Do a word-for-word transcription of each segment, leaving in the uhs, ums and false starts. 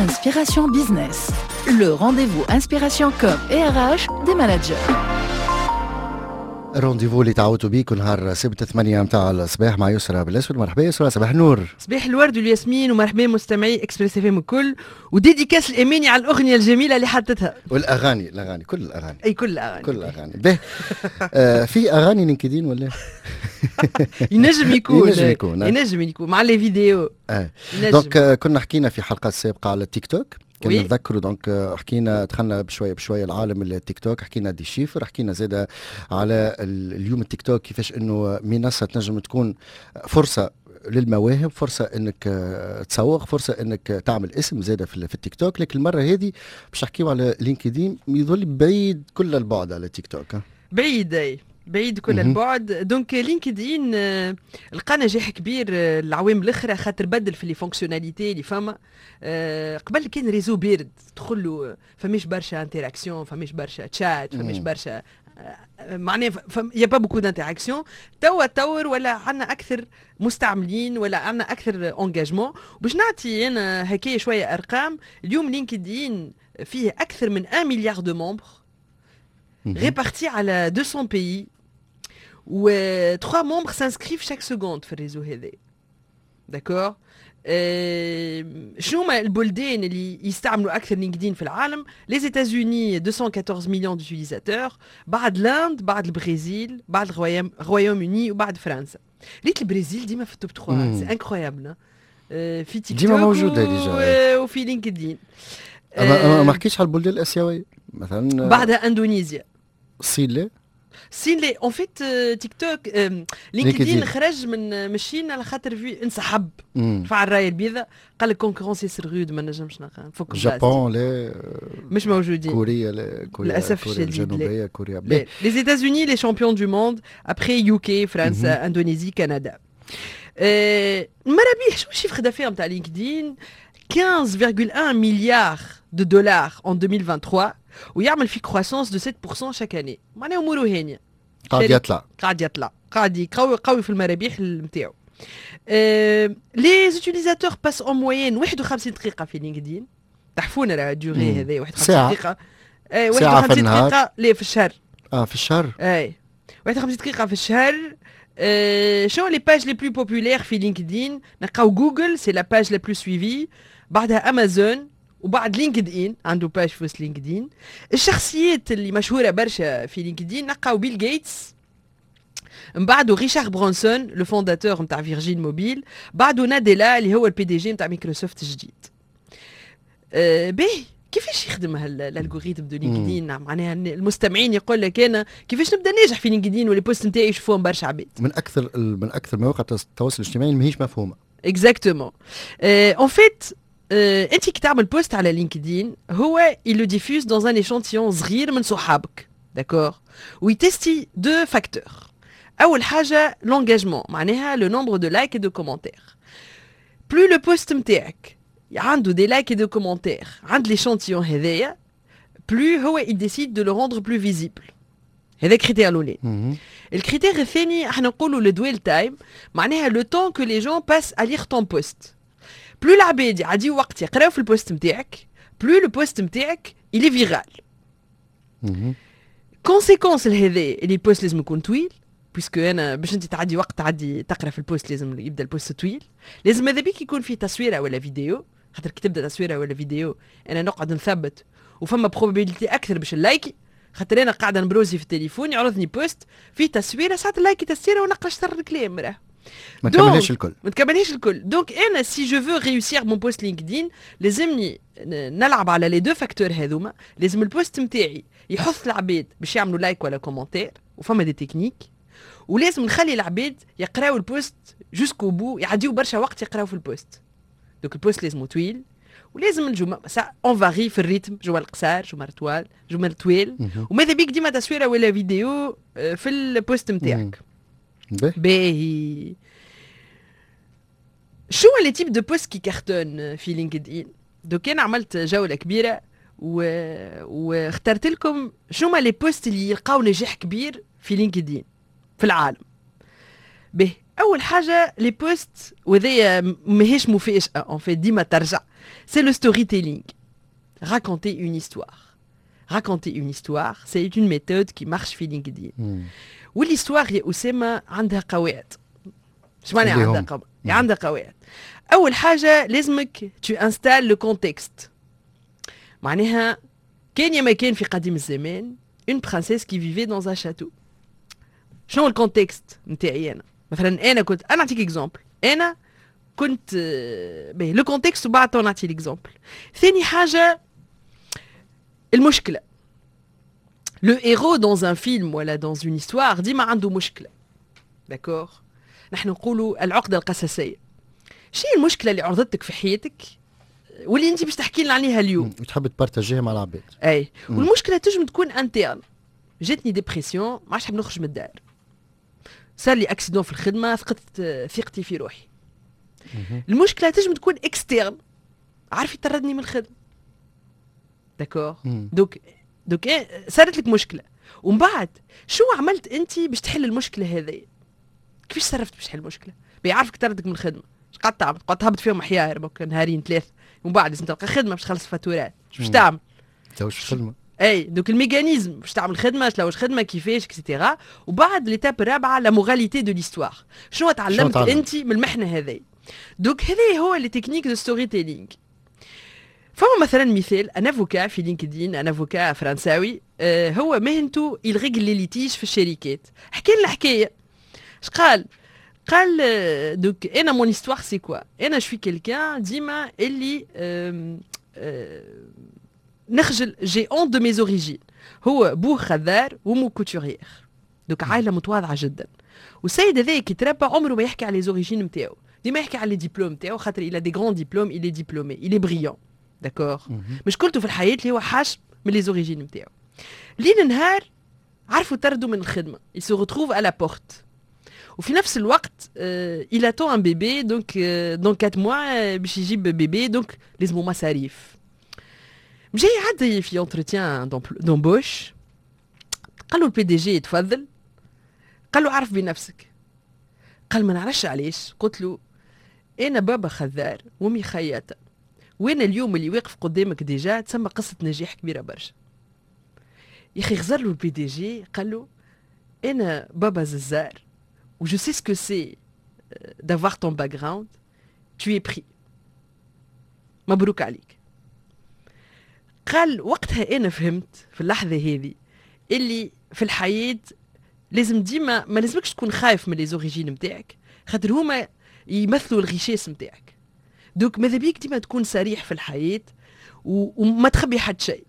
Inspiration Business, le rendez-vous Inspiration Com et R H des managers. الرونديفو اللي تعودتوا بيه كل نهار سبت ثمانية متاع الصباح مع يسرى بالاسود. مرحبا يسرى، صباح النور. صباح الورد والياسمين ومرحبا مستمعي اكسبريس اف ام الكل، وديديكاس الاماني على الاغنيه الجميله اللي حطتها. والاغاني الاغاني كل الاغاني اي كل الاغاني كل الاغاني به آه في اغاني لينكدين ولا ينجم يكون ينجم يكون ينجم يكون مع لي فيديو. اه دونك آه كنا حكينا في حلقات سابقه على التيك توك، كنا نذكروا دونك حكينا دخلنا بشويه بشويه العالم التيك توك، حكينا دي شيفر، حكينا زاده على اليوم التيك توك كيفاش انه منصه تنجم تكون فرصه للمواهب، فرصه انك تسوق، فرصه انك تعمل اسم زاده في التيك توك. لكن المره هذه باش نحكيو على لينكدين، يظل بعيد كل البعد على التيك توك. بعيد اي بعيد كل البعد. دونك لينكدين لقى نجاح كبير العوام الاخرى خاطر بدل في لي فونكسيوناليتي اللي فما. قبل كان ريزو بارد تدخل له فماش برشا انتراكسيون، فماش برشا تشات، فماش برشا معناها يا با بوكو دانتراكسيون. توا تطور ولا عندنا اكثر مستعملين ولا عندنا اكثر انجاجمون. باش نعطي انا هكايا شويه ارقام. اليوم لينكدين فيه اكثر من واحد مليار دو ممبر répartis على deux cents pays و trois membres s'inscrivent chaque seconde في الريزو هذا. داكور. أه شنو هما البلدان اللي يستعملوا اكثر لينكدين في العالم؟ لي ايتازوني deux cent quatorze millions d'utilisateurs، بعد لاند، بعد البرازيل، بعد الرويام رويوم يوني، وبعد فرنسا. ريت البرازيل ديما في التوب ثلاثة، سي انكرويابل. أه في تيك توك ديما موجوده ديجا وفي لينكدين. أه ما حكيتش على البلدان الاسيويه مثلا؟ بعدها اندونيسيا. الصين لا؟ الصين لا. اون فيت تيك توك لينكدين خرج من مشينا على خاطر في انسحب رفع الرايه البيضاء، قال لك كونكورونسي سير غود ما نجمش نفك. جابون لا مش موجودين. كوريا لا، كوريا للاسف الشديد الجنوبيه، كوريا لا. لي ايتازوني لي شامبيون دو موند، ابري يوكي، فرنسا، اندونيسي، كندا. المرابح شو الشيفر دافير نتاع لينكدين؟ quinze virgule un milliards de dollars en deux mille vingt-trois، ويعمل في croissance de sept pour cent chaque année. معناها اموره هانيه، قاعد يطلع قاعد يطلع قاعد يقوي قوي في المرابح نتاعو. لي زوتيليزاتور باس اون موين واحد وخمسين دقيقه في لينكدين. تحفون راه ديوري هذا واحد وخمسين دقيقه. اي واحد وخمسين دقيقه لا في الشهر. اه في الشهر. اي واحد وخمسين دقيقه في الشهر. أه شنو لي باج لي بلو بوبولير في لينكدين؟ نلقاو جوجل سي لا باج لا بلو سويفي، بعدها امازون، وبعد لينكد ان عنده باج في وسط لينكدين. الشخصيات اللي مشهوره برشا في لينكدين نلقاو بيل غيتس، من بعده ريشارد برونسون لو فونداتور نتاع فيرجين موبيل، بعده ناديلا اللي هو البي دي جي نتاع مايكروسوفت الجديد. أه باهي كيفاش يخدم الالغوريثم دو لينكدين؟ معناها المستمعين يقول لك انا كيفاش نبدا ناجح في لينكدين واللي بوست نتاعي يشوفوهم برشا عباد. من اكثر من اكثر مواقع التواصل الاجتماعي ماهيش مفهومه. اكزاكتومون. اون فيت انت كي تعمل بوست على لينكدين هو il le diffuse dans un échantillon صغير من صحابك، داكور، ويتستي دو فاكتور. اول حاجه لونجاجمون، معناها لو نومبر دو لايك دو كومونتير. بلو لو بوست نتاعك عنده دي لايك دو كومونتير عند ليشانتيون هذايا، بلو هو il décide de le rendre plus visible. هذا كريتير الاولاني. الكريتير الثاني احنا نقولوا لو دويل تايم، معناها لو طون كو لي جون باس ا لير طون بوست. بلو العباد يعديو وقت يقراو في البوست نتاعك، بلو لو بوست نتاعك إلي فيرال. كونسيكونس لهذا اللي بوست لازم يكون طويل، بيسكو انا باش انت تعدي وقت تعدي تقرا في البوست لازم يبدا البوست طويل. لازم ماذا بيك يكون فيه تصويره ولا فيديو، خاطر كي تبدا تصويره ولا فيديو انا نقعد نثبت وفما بروبابيليتي اكثر باش اللايك، خاطر انا قاعده نبروزي في التليفون يعرضني بوست فيه تصويره ساعه اللايك تسيره ونقرا شطر الكلام راه ما تكملهاش الكل. ما تكملهاش الكل. دونك انا سي جو فو ريوسير مون بوست لينكدين لازمني نلعب على لي دو فاكتور هذوما. لازم البوست نتاعي يحث العباد باش يعملوا لايك ولا كومونتير، وفما دي تكنيك، ولازم نخلي العباد يقراو البوست جوسكو بو، يعديو برشا وقت يقراو في البوست. دونك البوست لازم طويل، ولازم الجمل سا اون فاري في الريتم، جمل قصار، جمل طوال، جمل طويل، وماذا بيك ديما تصويره ولا فيديو في البوست نتاعك. باهي شو لي تيب دو بوست كي كارتون في لينكدين؟ دوك انا عملت جوله كبيره و... واخترت لكم شو ما لي بوست اللي يلقاو نجاح كبير في لينكدين في العالم. به اول حاجه لي بوست وهذا ماهيش مفاجاه ان في ديما ترجع سي لو ستوري تيلينغ. raconter une histoire raconter une histoire c'est une méthode qui marche في LinkedIn. والhistoire يا أسامة عندها قواعد. ايش معنى عندها قواعد؟ عندها قواعد. اول حاجه لازمك tu installes le contexte. معناها كان يا ما كان في قديم الزمان une princesse qui vivait dans un château. شنو الكونتكست نتاعي انا؟ مثلا انا كنت انا نعطيك اكزومبل. انا كنت باهي لو كونتكست وبعد نعطي ليكزومبل. ثاني حاجه المشكله. لو هيرو دون ان فيلم ولا دون اون هيستوار ديما عنده مشكله. داكور؟ نحن نقولوا العقده القصصيه. شنو المشكله اللي عرضتك في حياتك واللي انت باش تحكي لنا عليها اليوم وتحب تبارتاجيها مع العباد؟ اي. مم. والمشكله تنجم تكون انترن. جاتني ديبرسيون ما عادش حاب نخرج من الدار. صار لي اكسيدون في الخدمه فقدت ثقتي في روحي. مم. المشكله تنجم تكون اكسترن. عارف يطردني من الخدمه. داكور؟ دوك دوك إيه صارت لك مشكله ومن بعد شو عملت انت باش تحل المشكله هذه؟ كيفاش صرفت باش تحل المشكله؟ بيعرفك طردك من الخدمه. اش قاعد تعمل؟ قاعد تهبط فيهم احياء بك نهارين ثلاثه ومن بعد لازم تلقى خدمه باش تخلص فاتورات. شو باش تعمل؟ تلوش خدمه. اي دوك الميكانيزم باش تعمل خدمه تلوش خدمه كيفاش اكسيتيرا. وبعد ليتاب الرابعه لا موراليتي دو ليستوار. شنو تعلمت انت من المحنه هذه؟ دوك هذا هو لي تكنيك دو ستوري تيلينغ. فما مثلا مثال ان افوكا في لينكدين ان افوكا فرنساوي آه هو مهنته يلغيق لي ليتيج في الشركات. حكى لنا حكايه. اش قال؟ قال دوك انا مون هيستوار سي كوا؟ انا شوي كيلكان ديما اللي آه آه نخجل جي اون دو مي زوريجين. هو بوه خذار ومو كوتوريير. دوك عائله متواضعه جدا. والسيد هذا كي تربى عمره ما يحكي على لي زوريجين نتاعو. ديما يحكي على لي ديبلوم نتاعو خاطر الى دي غران ديبلوم الي ديبلومي الي بريون. داكور؟ مش قلتو في الحياه اللي هو حاش من لي زوريجين نتاعو. لين نهار عرفوا طردوا من الخدمه. il se retrouve à la porte. وفي نفس الوقت il attend un bébé donc dans quatre mois باش يجيب بيبي دونك لازمو مصاريف. مجي عدي في entretien d'embauche. قال له البي دي جي تفضل. قال له عرف بنفسك. قال ما نعرفش علاش. قلت له انا بابا خذار وامي خياطه وانا اليوم اللي واقف قدامك ديجا تسمى قصه نجاح كبيره برشا. يا اخي غزر له البي دي جي قال له انا بابا ززار و جو سي سكو سي دافوار طون باك جراوند تو اي بري. مبروك عليك. قال وقتها انا فهمت في اللحظه هذه اللي في الحياه لازم ديما ما لازمكش تكون خايف من لي زوريجين نتاعك خاطر هما يمثلوا الغشاش نتاعك. دوك ماذا بيك ديما تكون صريح في الحياه وما تخبي حد شيء.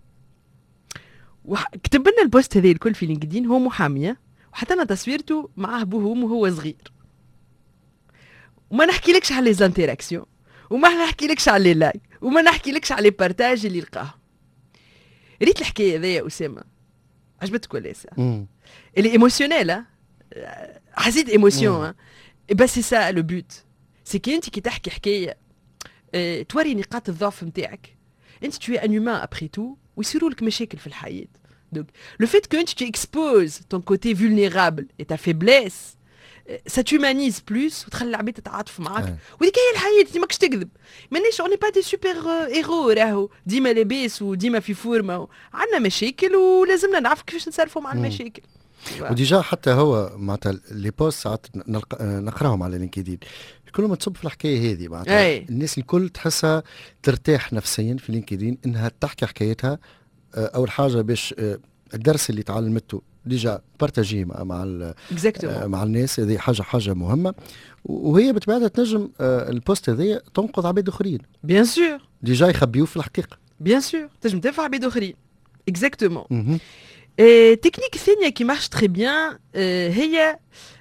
كتب لنا البوست هذا الكل في لينكدين. هو محاميه وحتى انا تصويرته معاه بوه وهو صغير. وما نحكي لكش على لي زانتيراكسيون وما نحكي لكش على لي لايك وما نحكي لكش على لي بارتاج اللي لقاه. ريت الحكايه هذيا يا اسامه عجبتك ولا لا؟ اللي ايموشنيل. حسيت ايموشن. بس سي سا لو بوت. سي كي انت كي تحكي حكايه اه توري نقاط الضعف نتاعك. انت tu es un humain après tout ويصيروا لك مشاكل في الحياه. Donc le fait que tu exposes ton côté vulnérable et ta faiblesse ça t'humanise plus وتخلي العباد تتعاطف معاك. وهذيك هي الحياه. انت ماكش تكذب. مانيش اوني با دي سوبر هيرو راهو ديما لاباس وديما في فورمه. عندنا مشاكل ولازمنا نعرف كيفاش نتصرفوا مع المشاكل. وديجا حتى هو معناتها لي بوست ساعات نقراهم على لينكدين كلهم تصب في الحكايه هذه. معناتها الناس الكل تحسها ترتاح نفسيا في لينكدين انها تحكي حكايتها. اول حاجه باش الدرس اللي تعلمته ديجا بارتاجيه مع مع, مع الناس. هذه حاجه حاجه مهمه وهي بتبعدها تنجم البوست هذه تنقذ عباد اخرين. بيان سور ديجا يخبيوه في الحقيقه. بيان سور تنجم تنفع عباد اخرين. اكزاكتومون. تكنيك ثانيه كي مارش تري بيان هي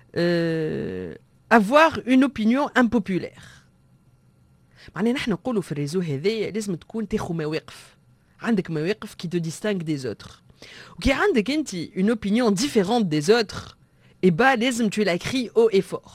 avoir une opinion impopulaire. معناها نحن نقولوا في الريزو هذايا لازم تكون تاخذ مواقف. عندك مواقف qui te distingue des autres. وكي عندك انت une opinion différente des autres et bah لازم tu l'écris haut et fort.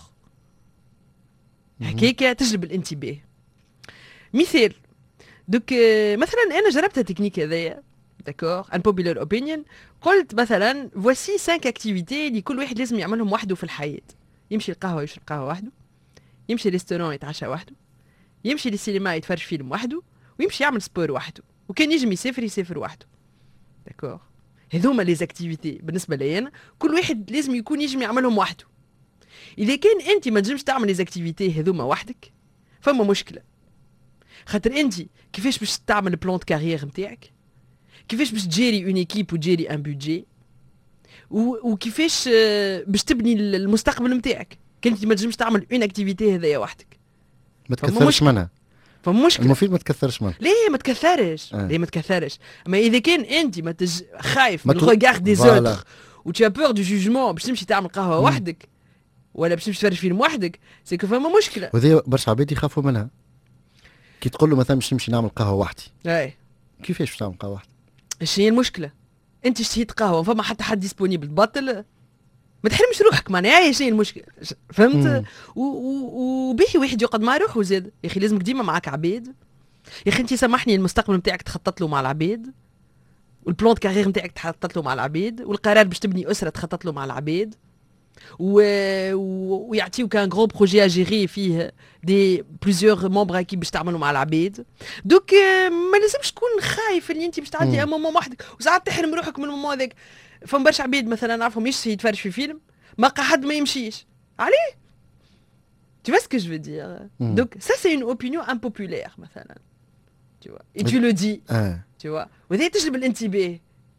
هكاك تجلب الانتباه. مثال دوك مثلا انا جربت التكنيك هذايا. داكور ان بوبولار اوبينيون. قلت مثلا voici cinq activités اللي كل واحد لازم يعملهم وحده في الحياه. يمشي القهوه يشرب قهوه وحده، يمشي ريستوران يتعشى وحده، يمشي للسينما يتفرج فيلم وحده، ويمشي يعمل سبور وحده، وكان يجم يسافر يسافر وحده. داكور، هذوما لي زاكتيفيتي بالنسبه لي انا كل واحد لازم يكون يجم يعملهم وحده. اذا كان انت ما تنجمش تعمل لي زاكتيفيتي هذوما وحدك فما مشكله، خاطر انت كيفاش باش تعمل بلان دو كارير نتاعك، كيفاش باش تجيري اون ايكيب وتجيري ان بودجي، وكيفاش باش تبني المستقبل نتاعك كان انت ما تنجمش تعمل اون اكتيفيتي هذايا وحدك. ما تكثرش منها، فمشكلة المفيد ما تكثرش منها. ليه ما تكثرش؟ آه. ليه ما تكثرش؟ اما اذا كان انت ما تج... خايف من الريغار دي زوتر و tu as peur du jugement باش تمشي تعمل قهوه مم. وحدك ولا باش تمشي تفرج فيلم وحدك، سي كو فما مشكله. وهذه برشا عباد يخافوا منها، كي تقول له مثلا باش نمشي نعمل قهوه وحدي، اي كيفاش باش تعمل قهوه وحدي؟ ايش هي المشكله؟ انت اشتهيت قهوه فما حتى حد ديسبونيبل تبطل، ما تحرمش روحك معناها. ايش هي المشكله؟ فهمت؟ وباهي واحد يقعد مع روحه زاد. يا اخي لازمك ديما معاك عباد. يا اخي انت سامحني، المستقبل نتاعك تخطط له مع العباد، والبلان كارير نتاعك تخطط له مع العباد، والقرار باش تبني اسره تخطط له مع العباد، و... و... ويعطيوك ان غرو بروجي اجيري فيه دي بليزيور مومبر اكيب باش تعملوا مع العباد. دوك ما لازمش تكون خايف اللي انت باش تعدي ان مومون وحدك وساعات تحرم روحك من المومون هذاك. فما برشا عباد مثلا نعرفهم يشتهي يتفرج في فيلم ما قا حد ما يمشيش عليه. Tu vois ce que je veux dire? Mm. Donc ça c'est une opinion impopulaire مثلا. Tu vois. Et tu le dis. آه. Tu vois. وهذه تجلب الانتباه.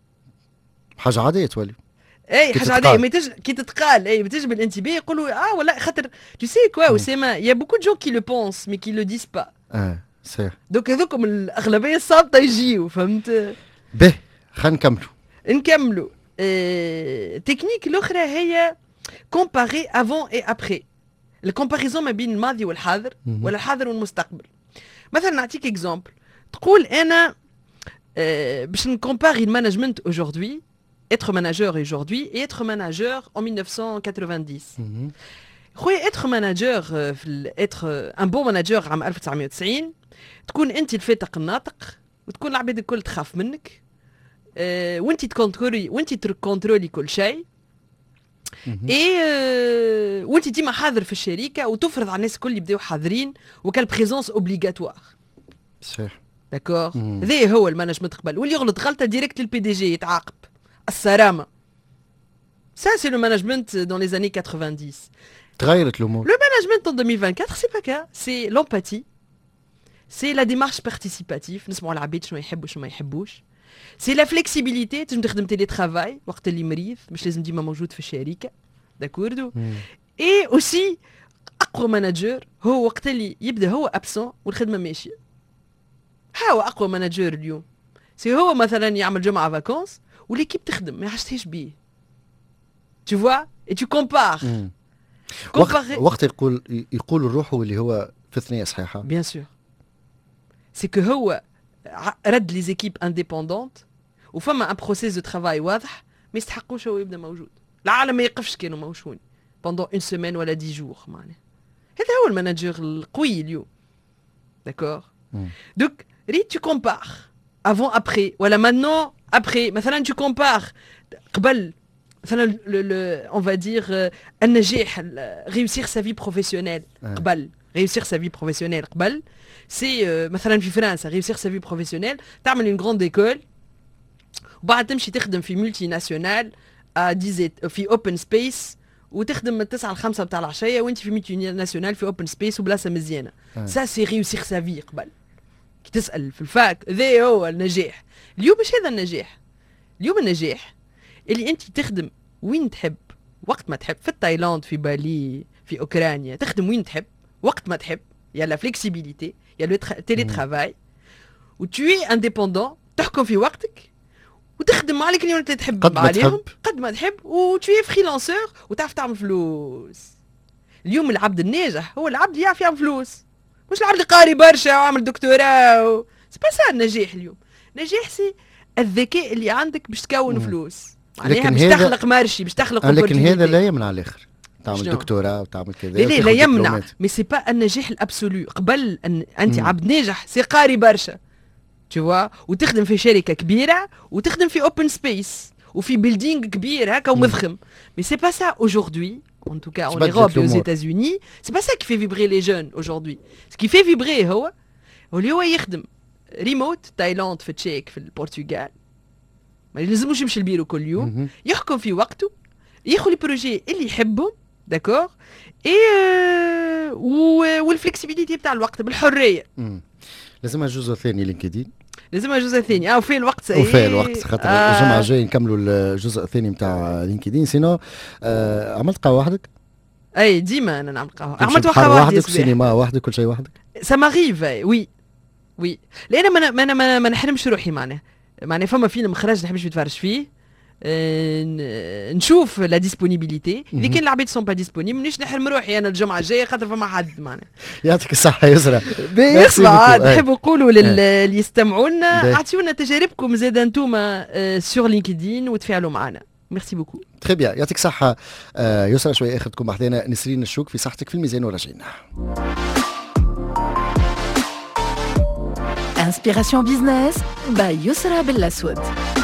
حاجة عادية تولي. اي حاجة عادية ما تج... كي تتقال اي تجلب الانتباه يقولوا اه ولا خاطر tu sais quoi وسيما il y a beaucoup de gens qui le pensent mais qui le disent pas. اه صحيح. دوك هذوكم الأغلبية الصامتة يجيو فهمت؟ به خلينا نكملوا. نكملوا. اه... تكنيك الأخرى هي comparer avant et après. الكومباريزون ما بين الماضي والحاضر ولا الحاضر والمستقبل. مثلا نعطيك اكزامبل، تقول انا euh, باش نكومباري المانجمنت aujourd'hui être manager aujourd'hui et être manager en mille neuf cent quatre-vingt-dix. خويا être manager في être un bon manager عام ألف وتسعمائة وتسعين تكون انت الفاتق الناطق وتكون العباد الكل تخاف منك أه وانت تكونترولي وانت تكونترولي كل شيء اي أه وانت ديما حاضر في الشركه وتفرض على الناس الكل يبداو حاضرين وكال بريزونس اوبليغاتوار. صحيح. داكور. هذا هو المانجمنت قبل، واللي يغلط غلطه ديريكت للبي دي جي يتعاقب. السلامه. Ça c'est le management dans les années quatre-vingt-dix. تغيرت الامور. Le management en deux mille vingt-quatre c'est pas ça, c'est l'empathie. C'est la démarche participative، نسمعوا العباد شنو يحبوا شنو ما يحبوش. C'est la flexibilité، تنجم تخدم تيلي ترافاي وقت اللي مريض مش لازم ديما موجود في الشركه. داكوردو. Et aussi اقوى مانجر هو وقت اللي يبدا هو ابسون والخدمه ماشيه. هاو اقوى مانجر اليوم. سي هو مثلا يعمل جمعه فاكونس وليكيب تخدم ما حشتيش بيه. Tu vois et tu compares. وقت, وقت يقول يقول الروح اللي هو في الثنية صحيحة. Bien sûr. C'est que هو رد لي زيكيب انديبوندونت وفما ان بروسيس دو ترافاي واضح ما يستحقوش هو يبدا موجود. العالم ما يقفش كانوا موجودين pendant une semaine ولا dix jours معناها. هذا هو المانجر القوي اليوم. D'accord. Donc ريت tu compares avant après ولا maintenant après. مثلا tu compares قبل مثلا le, le, on va dire euh, النجاح réussir sa vie professionnelle قبل réussir sa vie professionnelle قبل c'est euh, مثلا في فرنسا réussir sa vie professionnelle تعمل une grande école وبعد تمشي تخدم في ملتي ناسيونال ديزيت في اوبن سبيس وتخدم من تسعة ل خمسة بتاع العشيه وانت في ملتي ناسيونال في اوبن سبيس وبلاصه مزيانه. سا سي réussir sa vie قبل. كي تسال في الفاك ذا هو النجاح. اليوم مش هذا النجاح. اليوم النجاح اللي انت تخدم وين تحب وقت ما تحب، في تايلاند في بالي في اوكرانيا تخدم وين تحب وقت ما تحب. يا لا فليكسيبيليتي يا لو تيلي ترافاي و tu es indépendant تحكم في وقتك وتخدم مع اللي انت تحب قد عليهم قد ما تحب و tu es فريلانسور وتعرف تعمل فلوس. اليوم العبد الناجح هو العبد اللي يعرف يعمل فلوس، مش العبد اللي قاري برشا وعامل دكتوراه و... سي با سا النجاح اليوم. النجاح سي الذكاء اللي عندك باش تكون فلوس. معناها باش تخلق مارشي باش تخلق لكن هذا لا يمنع الاخر تعمل دكتوراه وتعمل كذا. لا لا, لا يمنع مي سي با النجاح الابسولو. قبل ان انت مم. عبد ناجح سي قاري برشا تشوا وتخدم في شركه كبيره وتخدم في اوبن سبيس وفي بيلدينغ كبير هكا ومضخم. مي سي با سا اaujourd'hui en tout cas en Europe et aux États-Unis. C'est pas ça qui fait vibrer les jeunes aujourd'hui. Ce qui fait vibrer هو اللي هو يخدم ريموت تايلاند في تشيك في البرتغال ما يلزموش يمشي البيرو كل يوم يحكم في وقته ياخذ البروجي اللي يحبهم داكور اي والفلكسبيليتي بتاع الوقت بالحريه. لازمها جزء ثاني لينكدين لازمها جزء ثاني اه وفي الوقت وفي الوقت خاطر آه الجمعه الجايه نكملوا الجزء الثاني نتاع لينكدين. سينو آه عملت قهوه وحدك؟ اي ديما انا نعمل قهوه. عملت قهوه وحدك سينما وحدك كل شيء وحدك؟ سا ماريف وي وي لان ما ما ما, ما نحرمش روحي معناها معناها فما فيلم خرج نحبش نتفرج فيه أه نشوف لا ديسبونيبيليتي اذا كان العباد سون با ديسبونيبل مانيش نحرم روحي انا الجمعه الجايه خاطر فما حد معناها. يعطيك الصحه يسرى. اسمع نحب نقولوا للي يستمعوا لنا اعطيونا تجاربكم زاد انتوما سور لينكدين وتفاعلوا معنا. ميرسي بوكو. تري بيان يعطيك الصحه يسرى. شويه اخذتكم بحذانا نسرين الشوك في صحتك في الميزان ورجعنا. Inspiration Business by Yousra Bellassoud.